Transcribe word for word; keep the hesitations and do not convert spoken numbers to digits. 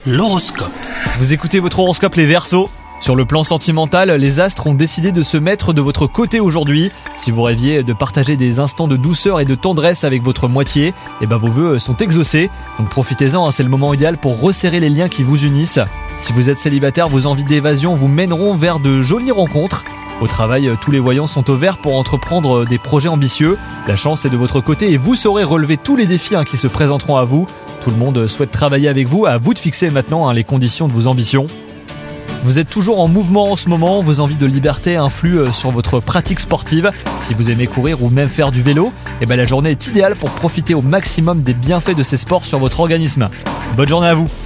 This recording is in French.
L'horoscope. Vous écoutez votre horoscope les Verseaux. Sur le plan sentimental, les astres ont décidé de se mettre de votre côté aujourd'hui. Si vous rêviez de partager des instants de douceur et de tendresse avec votre moitié, eh ben vos vœux sont exaucés. Donc profitez-en, hein, c'est le moment idéal pour resserrer les liens qui vous unissent. Si vous êtes célibataire, vos envies d'évasion vous mèneront vers de jolies rencontres. Au travail, tous les voyants sont au vert pour entreprendre des projets ambitieux. La chance est de votre côté et vous saurez relever tous les défis hein, qui se présenteront à vous. Tout le monde souhaite travailler avec vous, à vous de fixer maintenant hein, les conditions de vos ambitions. Vous êtes toujours en mouvement en ce moment, vos envies de liberté influent sur votre pratique sportive. Si vous aimez courir ou même faire du vélo, eh ben la journée est idéale pour profiter au maximum des bienfaits de ces sports sur votre organisme. Bonne journée à vous!